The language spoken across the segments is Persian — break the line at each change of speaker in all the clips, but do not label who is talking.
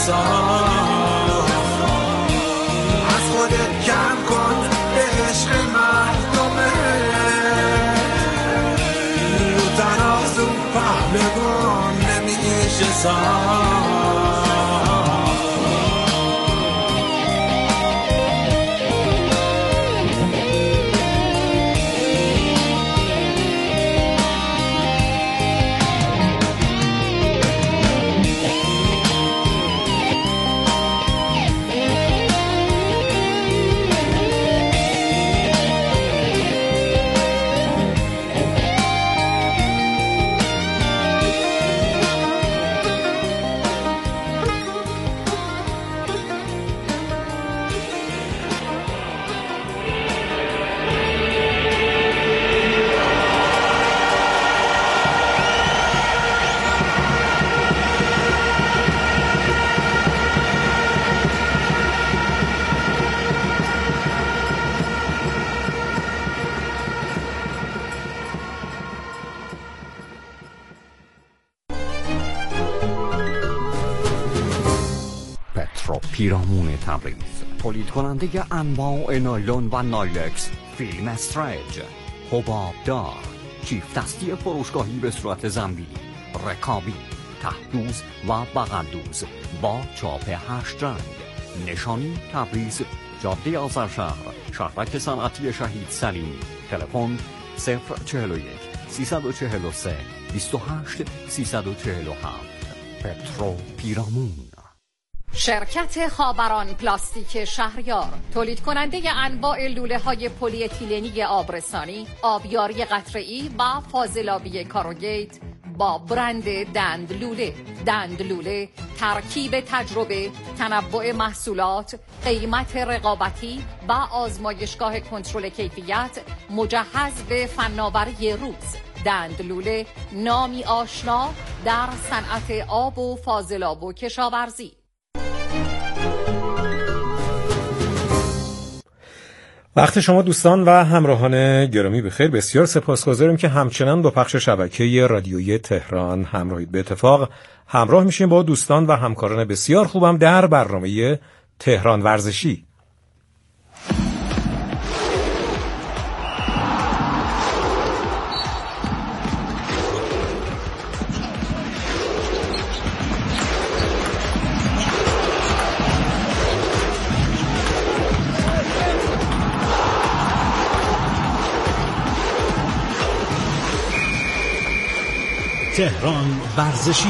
از خودت کم کن به عشق مردمه، رو تنازو پهلوان نمیشه
پیرامون تبریز، تولید کننده انواع نایلون و نایلکس، فیلم استرج، حباب دار، چیف دستی فروشگاهی به صورت زنبیلی، رکابی، ته‌دوز و بغل‌دوز با چاپ 8 رنگ. نشانی تبریز، جاده آذرشهر، شهرک صنعتی شهید سلیمی. تلفن 041 343 28 347. پترو پیرامون.
شرکت خاوران پلاستیک شهریار، تولید کننده انواع لوله های پلی اتیلنی آبرسانی، آبیاری قطره‌ای و فاضلابی کاروگیت با برند دندلوله. دندلوله ترکیب تجربه، تنوع محصولات، قیمت رقابتی و آزمایشگاه کنترل کیفیت مجهز به فناوری روز. دندلوله، نامی آشنا در صنعت آب و فاضلاب و کشاورزی.
وقت شما دوستان و همراهان گرامی بخیر. بسیار سپاسگزاریم که همچنان با پخش شبکه رادیویی تهران همراهید. به اتفاق همراه میشیم با دوستان و همکاران بسیار خوبم در برنامه تهران ورزشی.
تهران ورزشی.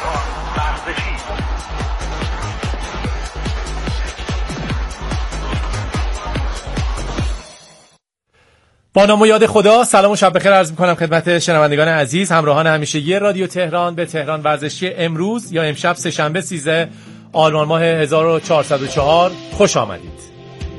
با نام و یاد خدا سلام و شب بخیر عرض می‌کنم خدمت شنوندگان عزیز، همراهان همیشگی رادیو تهران به تهران ورزشی امروز یا امشب سه‌شنبه 13 آلمان ماه 1404 خوش آمدید.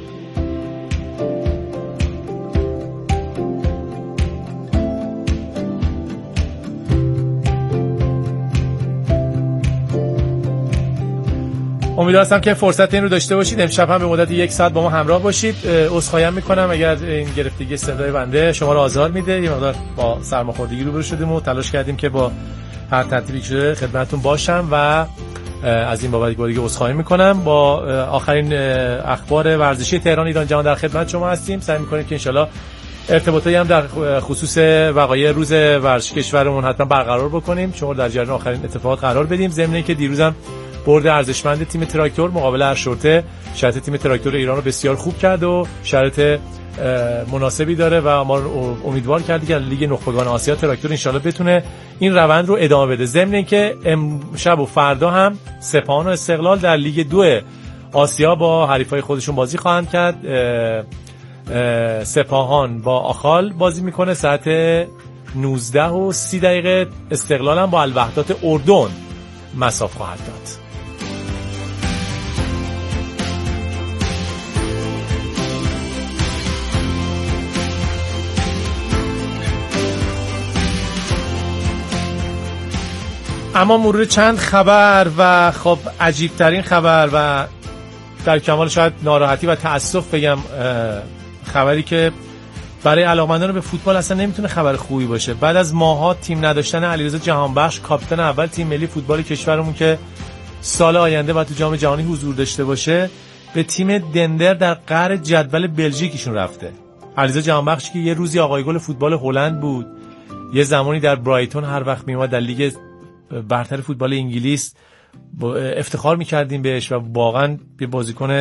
امیدوارم که فرصت این رو داشته باشید. امشب هم به مدت 1 ساعت با ما همراه باشید. عذرخواهی میکنم اگر این گرفتگی صدای بنده شما رو آزار میده. یه مقدار با سرماخوردگی روبرو شدیم و تلاش کردیم که با هر ترتیبی شده خدمتتون باشم و از این بابت دیگه عذرخواهی میکنم. با آخرین اخبار ورزشی تهران ایران جهان در خدمت شما هستیم. سعی میکنیم که انشالله ارتباطی هم در خصوص وقایع روز ورزشی کشورمون حتما برقرار بکنیم، شما در جریان آخرین اتفاقات قرار بدیم. ضمن اینکه دیروزم برد ارزشمند تیم تراکتور مقابل ارشورته، شرایط تیم تراکتور ایران رو بسیار خوب کرد و شرایط مناسبی داره و ما رو امیدوار کرد که لیگ نخبگان آسیا تراکتور انشالله بتونه این روند رو ادامه بده. ضمن اینکه امشب و فردا هم سپاهان و استقلال در لیگ 2 آسیا با حریفای خودشون بازی خواهند کرد. سپاهان با آخال بازی میکنه ساعت 19:30. استقلال هم با الوحدات اردن مصاف خواهد داد. اما مرور چند خبر و خب عجیب ترین خبر و در کمال شاید ناراحتی و تأسف بگم خبری که برای علاقه‌مندان به فوتبال اصلا نمیتونه خبر خوبی باشه. بعد از ماها تیم نداشتن علیرضا جهانبخش کاپیتان اول تیم ملی فوتبال کشورمون که سال آینده باید تو جام جهانی حضور داشته باشه، به تیم دندر در قهر جدول بلژیک ایشون رفته. علیرضا جهانبخش که یه روزی آقای گل فوتبال هلند بود، یه زمانی در برایتون هر وقت میومد در لیگ برتر فوتبال انگلیس افتخار میکردیم بهش و واقعا یه بازیکن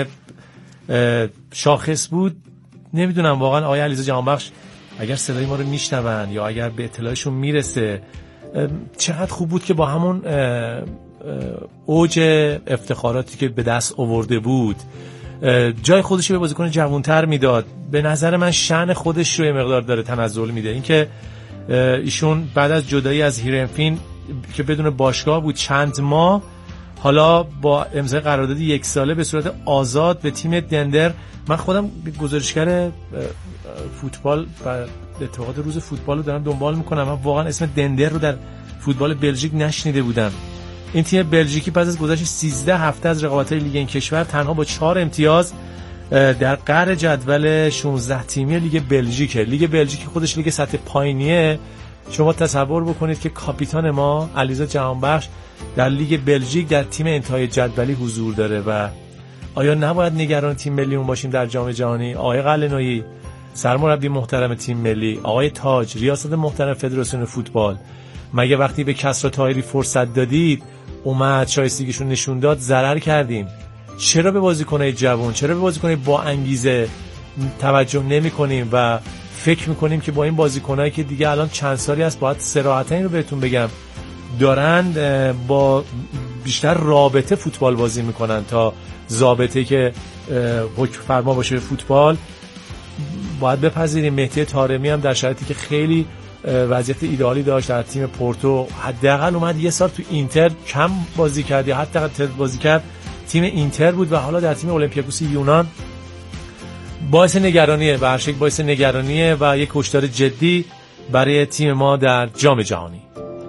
شاخص بود. نمیدونم واقعا آقای علیرضا جهانبخش اگر صدای ما رو میشنون یا اگر به اطلاعشون میرسه، چقدر خوب بود که با همون اوج افتخاراتی که به دست آورده بود جای خودش به بازیکن جوانتر میداد. به نظر من شأن خودش رو یه مقدار داره تنزل میده. اینکه ایشون بعد از جدایی از هیرنفین که بدون باشگاه بود چند ماه، حالا با امضای قرارداد 1 ساله به صورت آزاد به تیم دندر. من خودم گزارشگر فوتبال و اتحاد روز فوتبال رو دارم دنبال میکنم. من واقعا اسم دندر رو در فوتبال بلژیک نشنیده بودم. این تیم بلژیکی پس از گذشت 13 هفته از رقابت‌های لیگ این کشور تنها با 4 امتیاز در قهر جدول 16 تیمی لیگ بلژیکه. لیگ بلژیک خودش لیگ سطح پایینیه. شما تصور بکنید که کاپیتان ما علیرضا جهانبخش در لیگ بلژیک در تیم انتهای جدولی حضور داره و آیا نباید نگران تیم ملیمون باشیم در جام جهانی؟ آقای قلعه‌نویی سرمربی محترم تیم ملی، آقای تاج ریاست محترم فدراسیون فوتبال، مگه وقتی به کسرا طاهری فرصت دادید اومد شایستگیشو نشون داد ضرر کردیم؟ چرا به بازیکنای جوان، چرا به بازیکنای با انگیزه توجه نمی‌کنیم و فکر می‌کنیم که با این بازیکنایی که دیگه الان چند سالی است، باید صراحتاً اینو بهتون بگم، دارن با بیشتر رابطه فوتبال بازی میکنن تا ضابطه که حکم فرما باشه به فوتبال. باید بپذیریم مهدی طارمی هم در شرایطی که خیلی وضعیت ایدئالی داشت در تیم پورتو، حداقل اومد یه سال تو اینتر کم بازی کرد یا حتی بازی کرد تیم اینتر بود و حالا در تیم اولمپیاکوس یونان. باعث نگرانیه، به هر شکل باعث نگرانیه و یک هشدار جدی برای تیم ما در جام جهانی.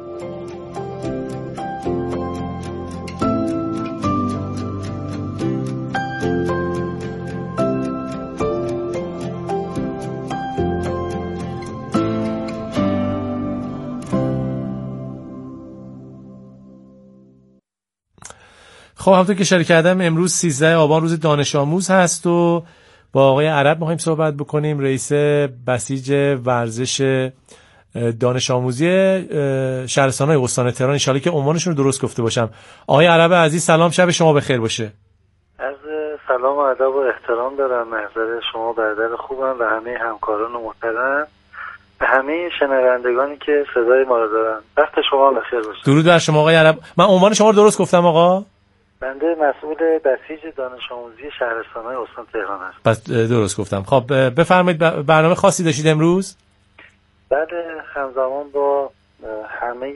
خب همونطور که اشاره کردم امروز 13 آبان روز دانش آموز هست و با آقای عرب می‌خوایم صحبت بکنیم، رئیس بسیج ورزش دانش آموزی شهرستان‌های استان تهران. ان شاءالله که عنوانشون رو درست گفته باشم. آقای عرب عزیز سلام، شب شما بخیر باشه.
از سلام و ادب و احترام دارم محضر شما برادر خوبم و همه همکاران محترم و همه شنوندگانی که صدای ما رو دارن. وقت شما بخیر باشه. درود
بر شما آقای عرب. من عنوان شما رو درست گفتم آقا؟
بنده مسئول بسیج دانش آموزی شهرستان‌های استان تهران هستم.
پس درست گفتم. خب بفرمایید برنامه خاصی داشتید امروز؟
بله، همزمان با همه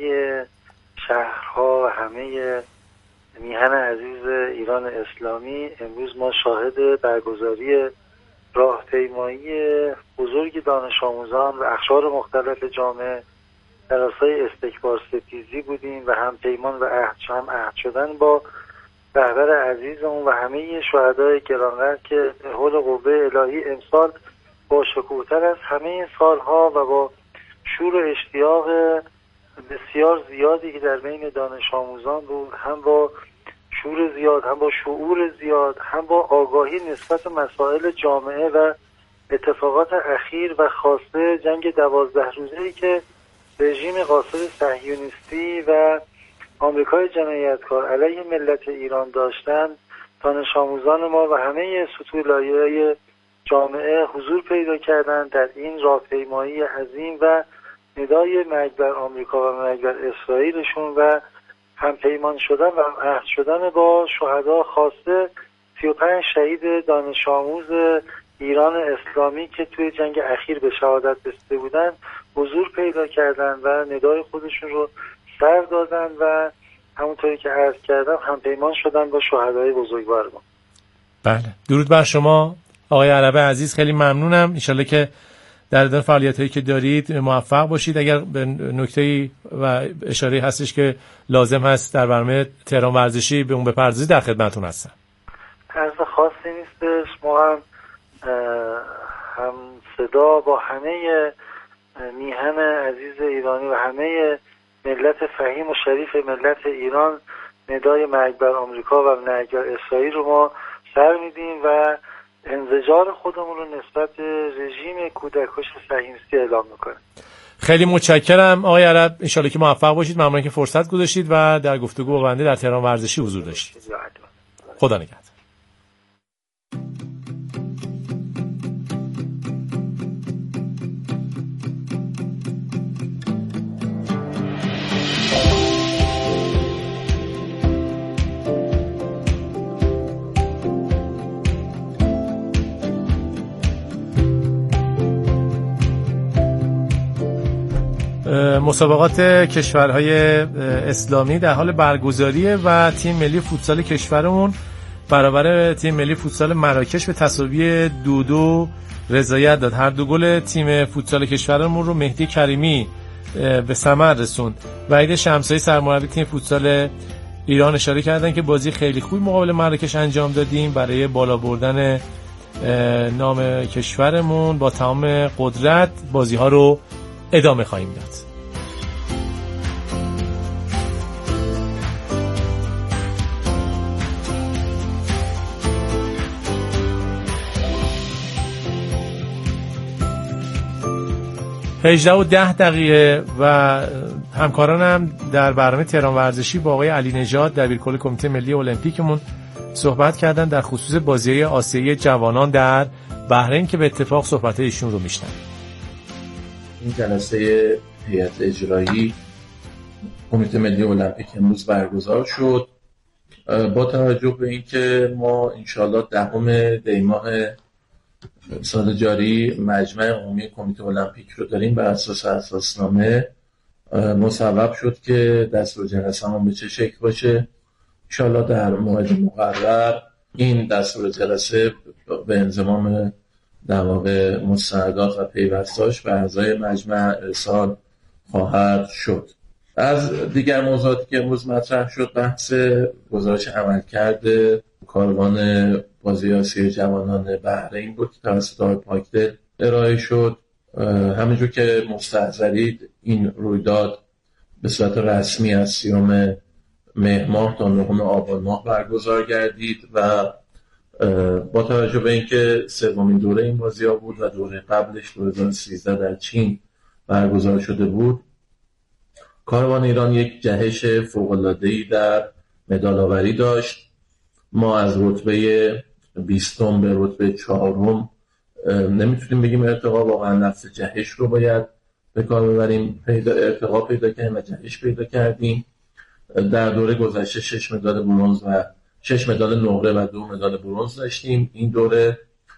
شهرها و همه میهن عزیز ایران اسلامی امروز ما شاهد برگزاری راهپیمایی بزرگ دانش آموزان و اقشار مختلف جامعه در راستای استکبارستیزی بودیم و هم پیمان و عهد شدن با رهبر عزیزمون و همه شهدای گرانقدر که حول قوه الهی امسال با شکوه‌تر از همه سالها و با شور و اشتیاق بسیار زیادی که در بین دانش آموزان بود، هم با شور زیاد، هم با شعور زیاد، هم با آگاهی نسبت مسائل جامعه و اتفاقات اخیر و خاصه جنگ 12 روزه‌ای که رژیم غاصب صهیونیستی و آمریکای جنایتکار علیه ملت ایران داشتن، دانش آموزان ما و همه سطوح لایه‌های جامعه حضور پیدا کردند در این راهپیمایی عظیم و ندای مرگ بر آمریکا و مرگ بر اسرائیلشون و همپیمان شدن و عهد شدن با شهدا، خاصه 35 شهید دانش آموز ایران اسلامی که توی جنگ اخیر به شهادت رسیده بودن حضور پیدا کردن و ندای خودشون رو سر دادن و همونطوری که عرض کردم همپیمان شدن با شهدای بزرگوار ما.
بله، درود بر شما آقای عرب عزیز، خیلی ممنونم. انشالله که در ادامه فعالیتایی که دارید موفق باشید. اگر به نکته‌ای و اشاره‌ای هستش که لازم هست در برنامه تهران ورزشی به اون بپردازید در خدمتتون هستم.
عرض خاصی نیستش، ما هم صدا با همه میهن عزیز ایرانی و همه ملت فهیم و شریف ملت ایران ندای مرگ بر آمریکا و مرگ بر اسرائیل رو ما سر میدیم و انزجار خودمون رو نسبت رژیم کودککش صهیونیستی اعلام میکنیم.
خیلی متشکرم آقای عرب، ان شاءالله که موفق باشید. ممنون که فرصت گذاشتید و در گفتگو با بنده در تهران ورزشی حضور داشتید. خدا نگهدار. مسابقات کشورهای اسلامی در حال برگزاریه و تیم ملی فوتسال کشورمون برابر تیم ملی فوتسال مراکش به تساوی 2-2 رضایت داد. هر دو گل تیم فوتسال کشورمون رو مهدی کریمی به ثمر رسوند. وحید شمسایی سرمربی تیم فوتسال ایران اشاره کردن که بازی خیلی خوبی مقابل مراکش انجام دادیم. برای بالا بردن نام کشورمون با تمام قدرت بازی ها رو ادامه خواهیم داد. 18:10 و همکارانم در برنامه تهران ورزشی با آقای علی نژاد دبیرکل کمیته ملی المپیکمون صحبت کردن در خصوص بازی آسیایی جوانان در بحرین که به اتفاق صحبت ایشون رو میشنویم.
این جلسه هیئت اجرایی کمیته ملی المپیک امروز برگزار شد. با توجه به اینکه ما انشالله 10 دی ماه سال جاری مجمع عمومی کمیته المپیک رو داریم بر اساس اساسنامه، مصوب شد که دستور جلسه‌مون به چه شکل باشه. انشالله در موعد مقرر این دستور جلسه به انضمام در واقع مستندات و پیوستاش به اعضای مجمع ارسال خواهد شد. از دیگر موضوعاتی که امروز مطرح شد بحث گزارش عملکرد کاروان بازی آسیایی جوانان بحرین بود که توسط آقای پاکدل ارائه شد. همینجور که مستحضرید این رویداد به صورت رسمی از 30 مهر ماه تا 9 آبان ماه برگزار گردید و با توجه به اینکه سومین دوره این بازی‌ها بود و دوره قبلش 2013 در چین برگزار شده بود، کاروان ایران یک جهش فوق‌العاده‌ای در مدال‌آوری داشت. ما از رتبه 20 به رتبه 4 نمیتونیم بگیم ارتقا، واقعا لفظ جهش رو باید به کار ببریم. ارتقا پیدا کردیم و جهش پیدا کردیم. در دوره گذشته 6 مدال برنز و 6 مدال نقره و 2 مدال برنز داشتیم. این دوره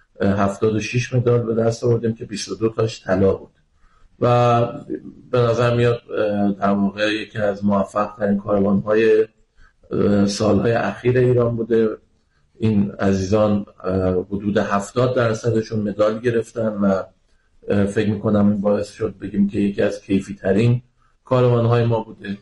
76 مدال به دست آوردیم که 22 تاش طلا بود و به نظر میاد در واقع یکی از موفق ترین کاروان‌های سالهای اخیر ایران بوده. این عزیزان حدود 70% مدال گرفتن و فکر میکنم این باعث شد بگیم که یکی از کیفی ترین کاروان‌های ما بوده.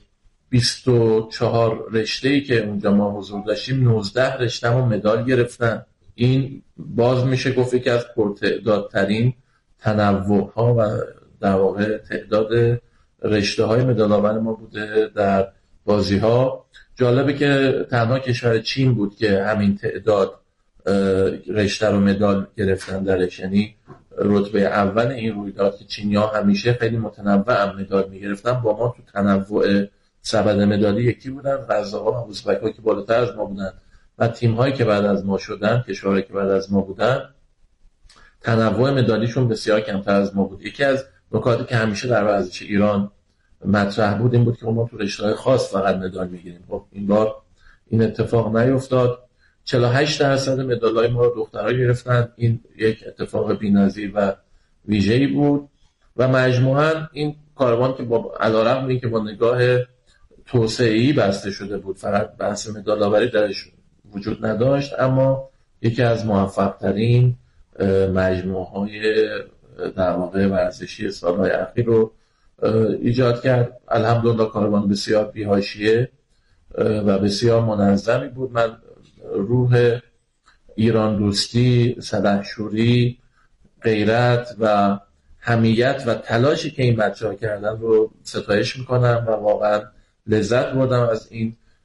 24 رشته‌ای که اونجا ما حضور داشتیم 19 رشته‌مون مدال گرفتن. این باز میشه گفت یکی از پرتعدادترین تنوع‌ها و در واقع تعداد رشته‌های مدال‌آور ما بوده در بازی‌ها. جالبه که تنها کشور چین بود که همین تعداد رشته رو مدال گرفتن درش، یعنی رتبه اول این رویداد که چینی‌ها همیشه خیلی متنوع مدال می‌گرفتن، با ما تو تنوع سبد مدالی یکی بودن. غزه‌ها و ازبک‌ها که بالاتر از ما بودن و تیم‌هایی که بعد از ما شدن، کشورهایی که بعد از ما بودن، تنوع مدالیشون بسیار کمتر از ما بود. یکی از نکاتی که همیشه در ورزش ایران مطرح بود این بود که ما تو رشته‌های خاص فقط مدال می‌گیریم. خب این بار این اتفاق نیفتاد. 48% مدال‌های ما رو دخترها گرفتن. این یک اتفاق بی‌نظیر و ویژه‌ای بود و مجموعاً این کاروان که با علی‌رغم اینکه با نگاه توسعه‌ای بسته شده بود، فقط بحث مدال‌آوری درش وجود نداشت، اما یکی از موفق‌ترین مجموعه‌های در واقع ورزشی سال‌های اخیر رو ایجاد کرد. الحمدلله کاروان بسیار بی‌حاشیه و بسیار منظمی بود. من روح ایران دوستی، سلحشوری، غیرت و حمیت و تلاشی که این بچه‌ها کردن رو ستایش میکنم و واقعا لذت بردم از این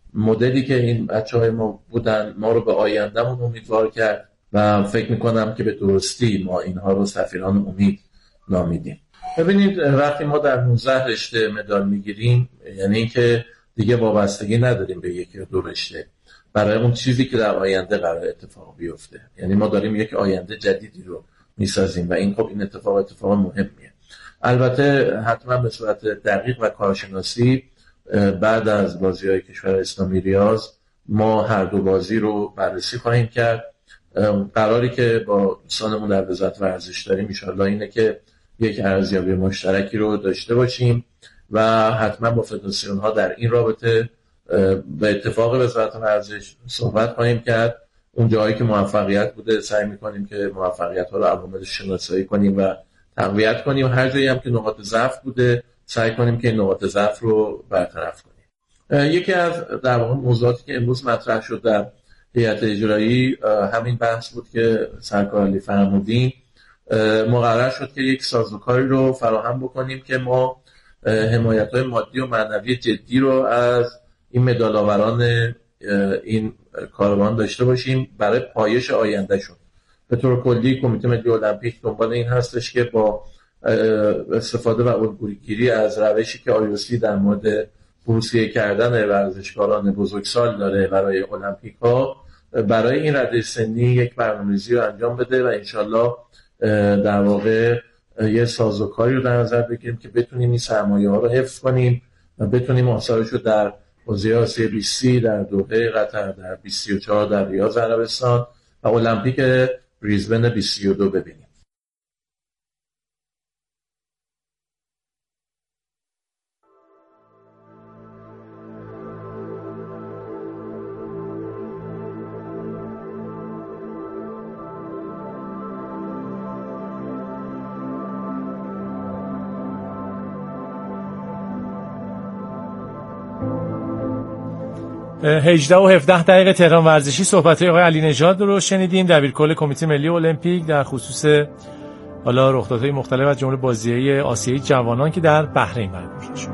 مدلی که این بچه‌های ما بودن ما رو به آیندهمون امیدوار کرد و فکر میکنم که به درستی ما اینها رو سفیران امید نامیدیم. ببینید وقتی ما در 19 رشته مدال میگیریم یعنی اینکه دیگه وابستگی نداریم به یک یا دو رشته برای اون چیزی که در آینده قرار اتفاق بیفته. یعنی ما داریم یک آینده جدیدی رو میسازیم و این خب این اتفاق مهمیه. البته حتما به صورت دقیق و کارشناسی بعد از بازی‌های کشور اسلامی ریاض ما هر دو بازی رو بررسی خواهیم کرد. قراری که با دوستانمون در وزارت ورزش داریم ان شاءالله اینه که یک ارزیابی مشترکی رو داشته باشیم و حتما با فدراسیون ها در این رابطه به اتفاق وزارت ورزش صحبت خواهیم کرد. اون جایی که موفقیت بوده سعی می‌کنیم که موفقیت ها رو عواملش شناسایی کنیم و تقویت کنیم. هر جایی هم که نقاط ضعف بوده سعی کنیم که این نقاط ضعف رو برطرف کنیم. یکی از در واقع موضوعاتی که امروز مطرح شد در هیئت اجرایی همین بحث بود که سرکار علی فرمودین مقرر شد که یک سازوکاری رو فراهم بکنیم که ما حمایت‌های مادی و معنوی جدی رو از این مدال‌آوران این کاروان داشته باشیم برای پایش آیندهشون. به طور کلی کمیته ملی المپیک دنبال این هستش که با استفاده و الگوگیری از روشی که آیوسی در مورد بورسیه کردن ورزشکاران بزرگسال داره برای المپیک ها برای این رده سنی یک برنامه‌ریزی رو انجام بده و انشالله در واقع یه سازوکاری رو در نظر بگیریم که بتونیم این سرمایه ها رو حفظ کنیم و بتونیم آثارش رو در حوزه آسیا 20 در دوحه قطر، در 2034 در ریاض عربستان و المپیک بریزبن 2032 ببینیم.
هجده و 17 دقیقه تهران ورزشی. صحبت‌های آقای علی نژاد رو شنیدیم، دبیرکل کمیته ملی المپیک در خصوص حالا رخدادهای مختلف از جمله بازی‌های آسیایی جوانان که در بحرین برگزار شد.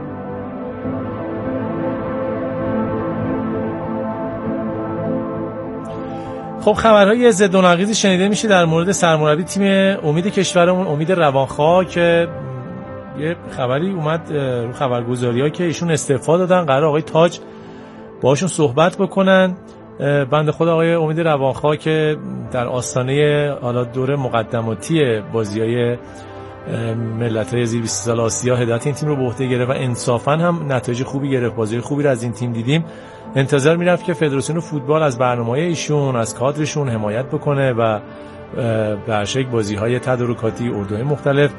خب خبرهای ضد و نقیضی شنیده میشه در مورد سرمربی تیم امید کشورمون امید روانخواه که یه خبری اومد رو خبرگزاری‌ها که ایشون استعفا دادن، قرار آقای تاج باشون صحبت بکنن. بنده خدا آقای امید روانخواه که در آستانه حالا دوره مقدماتی بازی‌های ملت‌های زیر 20 سال آسیا هدایت این تیم رو به عهده گرفت و انصافاً هم نتایج خوبی گرفت، بازی خوبی رو از این تیم دیدیم. انتظار می‌رفت که فدراسیون فوتبال از برنامه‌های ایشون از کادرشون حمایت بکنه و در شکل بازی‌های تدارکاتی اردوهای مختلف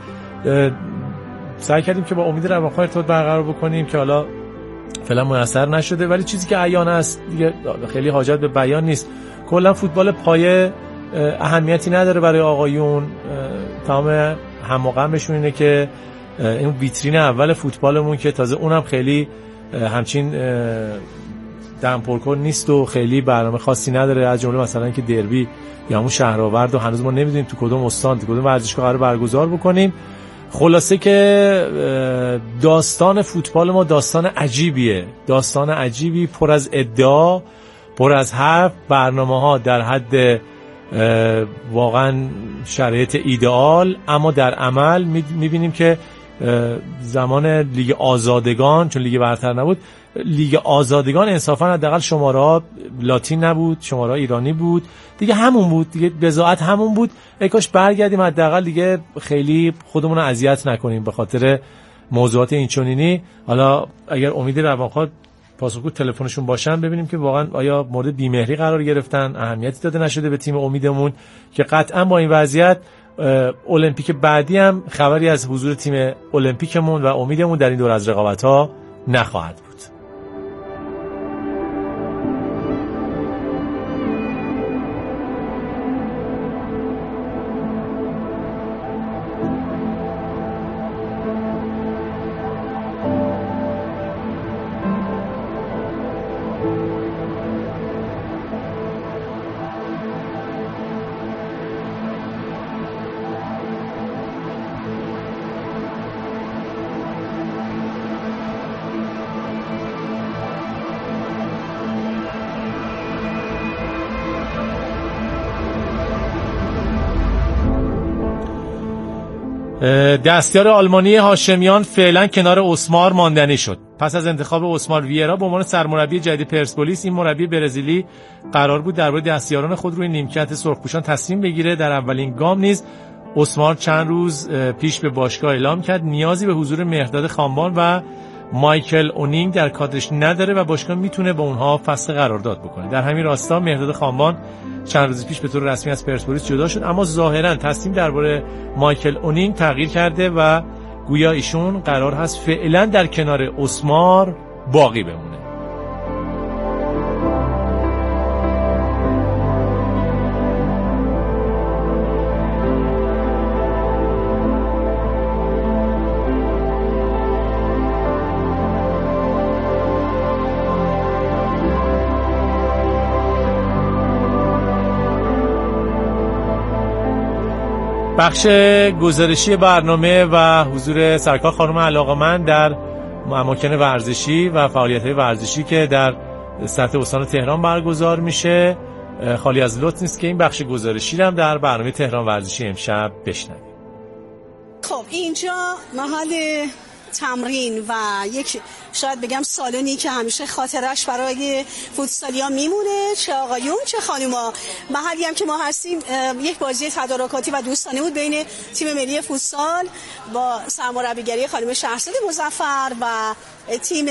سعی کردیم که با امید روانخواه ارتباط برقرار بکنیم که حالا فعلا میسر نشده، ولی چیزی که عیان است دیگه خیلی حاجت به بیان نیست. کلا فوتبال پایه اهمیتی نداره برای آقایون، تمام هم و غمشون اینه که این ویترین اول فوتبالمون که تازه اونم خیلی همچین دمپرکن نیست و خیلی برنامه خاصی نداره، از جمله مثلا که دربی یا همون شهرآورد و هنوز ما نمیدونیم تو کدوم استان تو کدوم ورزشگاه قرار برگزار بکنیم. خلاصه که داستان فوتبال ما داستان عجیبیه، داستان عجیبی پر از ادعا، پر از حرف، برنامه‌ها در حد واقعا شرایط ایدئال، اما در عمل می‌بینیم که زمان لیگ آزادگان چون لیگ برتر نبود، لیگ آزادگان انصافا حداقل شماره‌ها لاتین نبود، شماره‌ها ایرانی بود، دیگه همون بود، دیگه بضاعت همون بود. ای کاش برگردیم حداقل دیگه خیلی خودمون رو اذیت نکنیم به خاطر موضوعات اینچنینی. حالا اگر امید روانخواه پاسخگو تلفنشون باشن ببینیم که واقعا آیا مورد بیمهری قرار گرفتن، اهمیتی داده نشده به تیم امیدمون که قطعا با این وضعیت المپیک بعدی هم خبری از حضور تیم المپیکمون و امیدمون در این دور از رقابت‌ها نخواهد بود. دستیار آلمانی هاشمیان فعلا کنار اسمار ماندنی شد. پس از انتخاب اسمار ویرا به عنوان سرمربی جدید پرسپولیس، این مربی برزیلی قرار بود درباره دستیاران خود روی نیمکت سرخپوشان تصمیم بگیره. در اولین گام نیز اسمار چند روز پیش به باشگاه اعلام کرد نیازی به حضور مهرداد خانبان و مایکل اونینگ در کادرش نداره و باشگاه میتونه با اونها فسخ قرارداد بکنه. در همین راستا مهرداد خانبان چند روز پیش به طور رسمی از پرسپولیس جدا شد، اما ظاهرا تصمیم درباره مایکل اونینگ تغییر کرده و گویا ایشون قرار هست فعلا در کنار اسمار باقی بمونه. بخش گزارشی برنامه و حضور سرکار خانم علاقه‌مند در اماکن ورزشی و فعالیت‌های ورزشی که در سطح استان تهران برگزار میشه خالی از لطف نیست که این بخش گزارشی رو هم در برنامه تهران ورزشی امشب بشنویم.
خب اینجا محل تمرین و یک شاید بگم سالونی که همیشه خاطرش برای فوتسالیا میمونه، چه آقایون چه خانوما. محلی هم که ما هستیم یک بازی تدارکاتی و دوستانه بود بین تیم ملی فوتسال با سرمربیگری خانم شهرزاد مظفر و تیم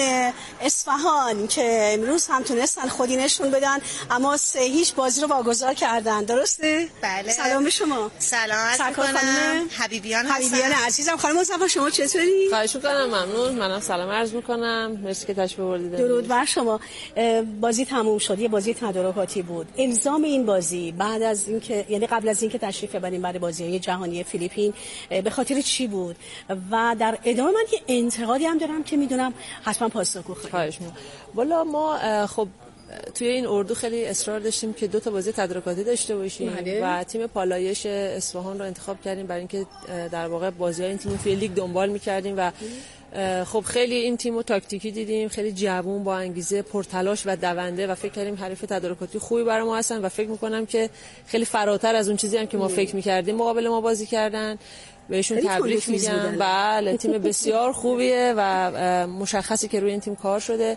اصفهان که امروز هم تونستن خودی نشون بدن، اما 3-0 بازی رو واگذار کردن. درسته؟
بله.
سلام به شما.
سلام عرض می‌کنم. حبیبیان
عزیزم. خانم مظفر شما چطوری؟
خواهش می‌کنم. ممنون. منم سلام عرض می‌کنم. مرسی که تشریف آوردید.
درود بر شما. بازی تموم شد، یه بازی تدارکاتی بود. الزام این بازی بعد از اینکه یعنی قبل از اینکه تشریف ببریم برای بازی‌های جهانی فیلیپین به خاطر چی بود؟ و در ادامه من یه انتقادی هم دارم که میدونم حتما پاسخگو خواهید.
خواهش می‌کنم. والا ما خب توی این اردو خیلی اصرار داشتیم که 2 تا بازی تدارکاتی داشته باشیم و تیم پالایش اصفهان رو انتخاب کردیم برای اینکه در واقع بازی‌های این تیم توی لیگ دنبال می‌کردیم و خب خیلی این تیمو تاکتیکی دیدیم، خیلی جوون با انگیزه، پرتلاش و دونده و فکر کردیم حریف تدارکاتی خوبی برای ما هستن و فکر می‌کنم که خیلی فراتر از اون چیزی هم که ما فکر می‌کردیم مقابل ما بازی کردن. بهشون تبریک میگم. بله تیم بسیار خوبیه و مشخصی که روی این تیم کار شده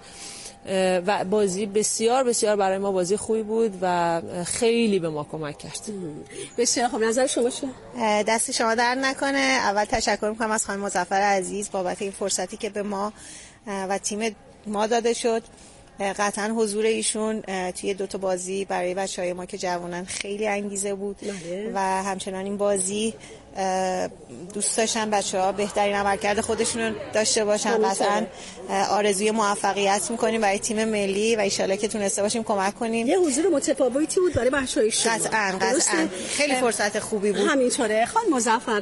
و بازی بسیار بسیار برای ما بازی خوبی بود و خیلی به ما کمک کرد.
بسیار خوب. نظر شما چیه؟
دست شما درد نکنه. اول تشکر میکنم از خانم مظفر عزیز بابت این فرصتی که به ما و تیم ما داده شد. قطعا حضور ایشون توی 2 تا بازی برای بچهای ما که جوانن خیلی انگیزه بود و همچنان این بازی دوست داشتن بچه‌ها بهترین عملکرد خودشون رو داشته باشن. قطعا آرزوی موفقیت می‌کنیم برای تیم ملی و ان شاءالله که تونسته باشیم کمک کنیم.
یه حضور متفاوتی بود برای بچه‌های شما.
قطعا خیلی فرصت خوبی بود.
همینطوره. خانم مظفر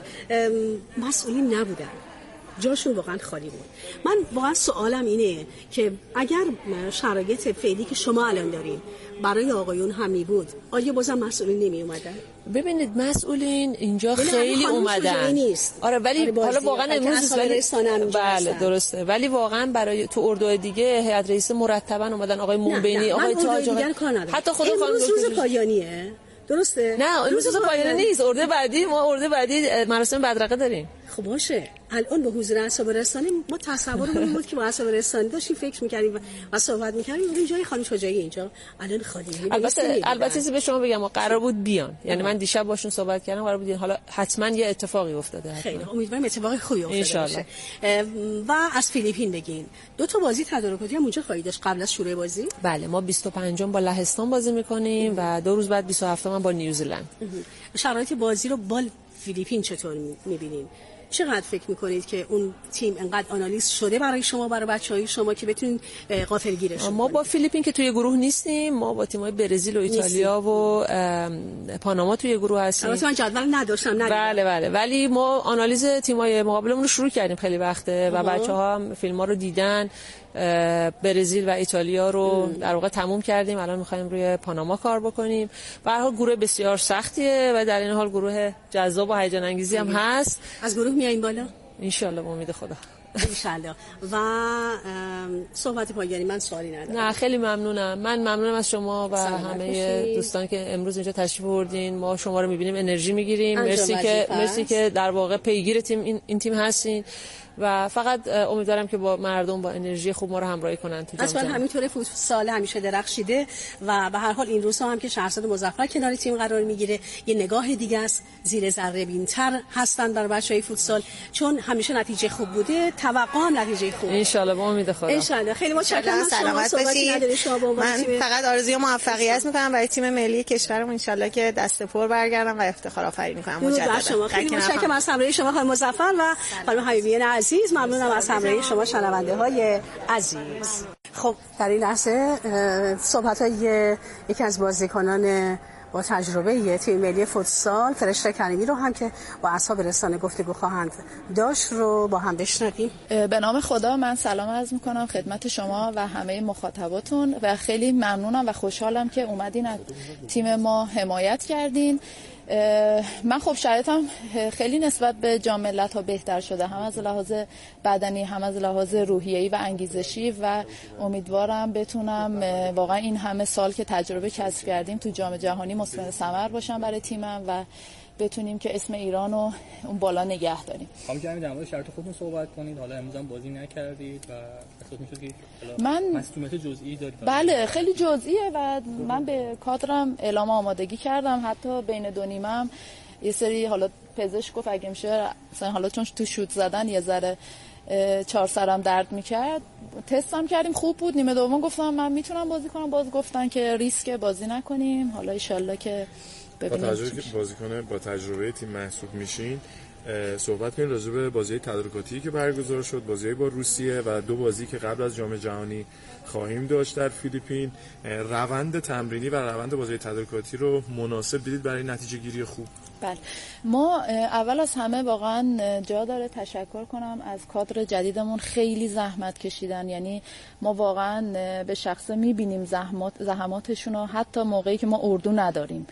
مسئولین نبودن، جاشون واقعا خالی بود. من واقعا سوالم اینه که اگر شرایط فعلی که شما الان دارین برای آقایون همی بود، آیا بازم مسئولین نمی اومدن؟
ببینید مسئولین اینجا خیلی اومدن. آره ولی حالا واقعا امروز بله درسته، ولی واقعا برای تو اردوهای دیگه هیئت رئیسه مرتبا اومدن. آقای مومبینی، آقای تاج، حتی خود خانم
روز پایانیه. درسته؟
نه امروز پایانی نیست. ارده بعدی مراسم بدرقه داریم.
خب باشه. الان با حضور اعصاب رسانه ما تصورمون بود که با اعصاب رسانه داشتیم فکر می‌کردیم و صحبت می‌کردیم این جای خانم شجاعی اینجا الان خالی.
البته چیزی به شما بگم قرار بود بیان، یعنی من دیشب باشون صحبت کردم قرار بود بیان. حالا حتما یه اتفاقی افتاده.
خیلی امیدوارم اتفاقی خوبی افتاده باشه. و از فیلیپین بگین 2 تا بازی تدارکاتی هم اونجا خواهید داشت قبل از شروع بازی؟
بله ما 25 با لهستان بازی می‌کنیم و 2 روز بعد 27 با نیوزلند.
شرایط بازی رو با فیلیپین چطور می‌بینید؟ چقدر فکر میکنید که اون تیم انقدر آنالیز شده برای شما، برای بچهای شما که بتونید غافلگیرش کنید؟
ما با فیلیپین که توی گروه نیستیم، ما با تیم‌های برزیل و ایتالیا و پاناما توی گروه هستیم.
البته من جدول نداشتم.
بله ولی ما آنالیز تیم‌های مقابلمون رو شروع کردیم خیلی وقته و بچه‌ها هم فیلم‌ها رو دیدن. برزیل و ایتالیا رو در واقع تموم کردیم، الان می‌خوایم روی پاناما کار بکنیم. به هر حال گروه بسیار سختیه و در این حال گروه جذاب و هیجان انگیزی هم هست.
از گروه میایم بالا
ان شاء الله با امید خدا.
انشالله. و صحبت پایانی من سوالی ندارم.
نه خیلی ممنونم. من ممنونم از شما و همه دوستان که امروز اینجا تشریف بردین. ما شما رو می‌بینیم انرژی می‌گیریم. مرسی که در واقع پیگیر این تیم هستین و فقط امیدوارم که با مردم با انرژی خوب ما رو همراهی کنن تو
اصلا همینطوره. فوتسال همیشه درخشیده و به هر حال این روزها هم که شهرزاد مظفر کنار تیم قرار میگیره یه نگاه دیگه است، زیر ذره بین‌تر هستن بر بچهای فوتسال، چون همیشه نتیجه خوب بوده، توقع هم نتیجه خوب
ان شاء الله با امید خدا.
ان شاء الله. خیلی متشکرم.
سلامت باشید. من فقط آرزوی موفقیت میکنم برای تیم ملی کشورم، ان شاء الله که دست پر برگردم و افتخار آفرینی میکنم. مجددا
خیلی متشکرم از همراهی شما خانم مظفر و خانم حبیبیان عزیز. ممنونم از همراهی شما شنونده های عزیز. خب در این لحظه صحبت های یکی از بازیکنان با تجربه تیم ملی فوتسال فرشته کریمی رو هم که با اصحاب رسانه گفتگو خواهند داشت رو با هم بشنویم.
به نام خدا من سلام عرض میکنم خدمت شما و همه مخاطباتون و خیلی ممنونم و خوشحالم که اومدین از تیم ما حمایت کردین. من خب شرایطم خیلی نسبت به جام ملت‌ها بهتر شده، هم از لحاظ بدنی هم از لحاظ روحیه‌ای و انگیزشی و امیدوارم بتونم واقعا این همه سال که تجربه کسب کردیم تو جام جهانی مثمر ثمر باشم برای تیمم و بتونیم که اسم ایران رو اون بالا نگه داریم.
خواهم که همین در مورد شرط خودتون صحبت کنید. حالا امروز هم بازی نکردید و احساس می‌شد که
من
مسئولیت جزئی دارید.
بله خیلی جزئیه و من به کادرم اعلام آمادگی کردم. حتی بین دو نیمم یه سری حالا پزشک گفت اگه میشه مثلا حالا چون تو شوت زدن یه ذره چهار سرم درد میکرد، تستم کردیم خوب بود. نیمه دوم گفتم من میتونم بازی کنم، باز گفتن که ریسک بازی نکنیم. حالا ان شاءالله که
با تجربه که بازیکن با تجربه تیم محسوب میشین صحبت کنید راجع به بازی تدارکاتی که برگزار شد، بازی با روسیه و دو بازی که قبل از جام جهانی خواهیم داشت در فیلیپین. روند تمرینی و روند بازی تدارکاتی رو مناسب دیدید برای نتیجه گیری خوب؟
بله، ما اول از همه واقعا جا داره تشکر کنم از کادر جدیدمون. خیلی زحمت کشیدن، یعنی ما واقعا به شخصه میبینیم زحماتشون رو حتی موقعی که ما اردو نداریم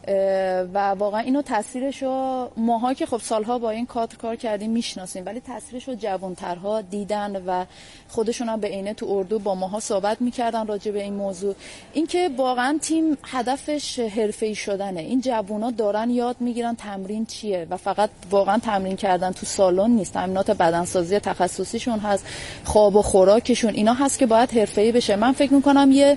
و واقعا اینو تاثیرشو ماها که خب سالها با این کادر کار کردیم میشناسیم، ولی تاثیرشو جوانترها دیدن و خودشون هم به عینه تو اردو با ماها صحبت میکردن راجع به این موضوع. اینکه واقعا تیم هدفش حرفه‌ای شدنه. این جوونا دارن یاد میگیرن تمرین چیه و فقط واقعا تمرین کردن تو سالن نیست، تمرینات بدنسازی تخصصیشون هست، خواب و خوراکشون اینا هست که باید حرفه‌ای بشه. من فکر میکنم یه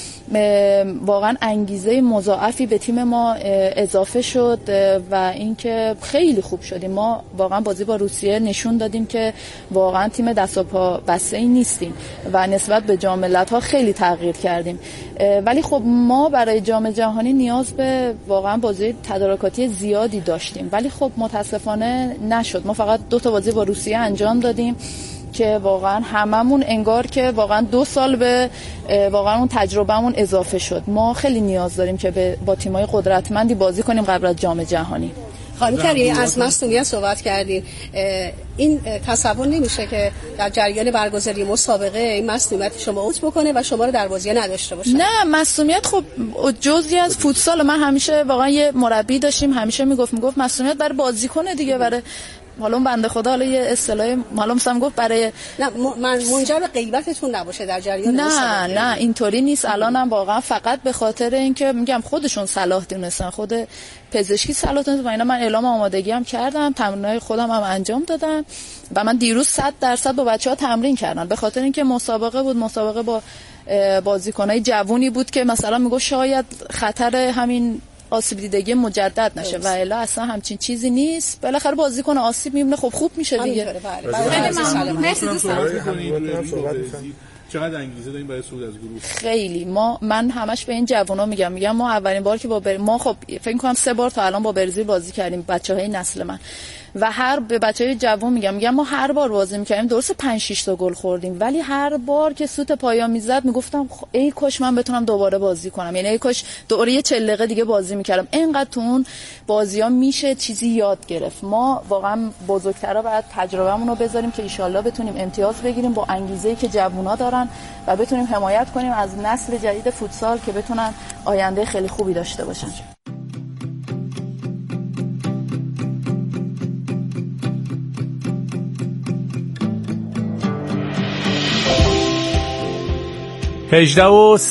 واقعا انگیزه مضاعفی به تیم ما اضافه شد و اینکه خیلی خوب شدیم. ما واقعا بازی با روسیه نشون دادیم که واقعا تیم دست و پا بسته ای نیستیم و نسبت به جام ملت‌ها خیلی تغییر کردیم. ولی خب ما برای جام جهانی نیاز به واقعا بازی تدارکاتی زیادی داشتیم، ولی خب متاسفانه نشد. ما فقط 2 تا بازی با روسیه انجام دادیم که واقعا هممون انگار که واقعا 2 سال به واقعا اون تجربهمون اضافه شد. ما خیلی نیاز داریم که با تیم‌های قدرتمندی بازی کنیم قبل از جام جهانی.
خانم کریمی از مسئولیت صحبت کردین. این تصور نمیشه که در جریان برگزاری مسابقه این مسئولیت شما اوت بکنه و شما رو در بازی نداشته باشه؟
نه، مسئولیت خب جزئی از فوتسال. من همیشه واقعا یه مربی داشتیم همیشه میگفت مسئولیت برای بازیکن دیگه، برای حالا بنده خدا حالا یه اصطلاح حالا مثلا گفت برای
من منجر به غیبتتون نباشه در جریان مسابقه.
نه اینطوری نیست. الانم واقعا فقط به خاطر اینکه میگم خودشون صلاح دونستن، خود پزشکی صلاح دونستن و اینا. من اعلام آمادگی هم کردم، تمرینای خودم هم انجام دادم و من دیروز 100% با بچه‌ها تمرین کردم به خاطر اینکه مسابقه بود. مسابقه با بازیکنای جوونی بود که مثلا میگه شاید خطر همین آسیب دیدگی مجدد نشه و الا اصلا همچین چیزی نیست. بالاخره بازیکن آسیب میبینه خب خوب میشه دیگه.
خیلی ممنون. مرسی دوستان.
چقدر انگیزه دارین برای صعود از گروه؟
خیلی. من همش به این جوونا میگم ما اولین بار که ما خب فکر کنم 3 بار تا الان با برزیل بازی کردیم، بچهای نسل من، و به بچهای جوون میگم ما هر بار بازی میکردیم درسته 5-6 تا گل خوردیم، ولی هر بار که سوت پایا میزد میگفتم ای کاش من بتونم دوباره بازی کنم، یعنی ای کاش دوباره یه 40 دقیقه دیگه بازی میکردم. اینقدر تو اون بازی‌ها میشه چیزی یاد گرفت. ما واقعا بزرگترا باید تجربه‌مون رو بذاریم که ان شاءالله بتونیم امتیاز بگیریم با انگیزه‌ای که جوونا دارن و بتونیم حمایت کنیم از نسل جدید فوتسال که بتونن آینده خیلی خوبی داشته باشن.
18 و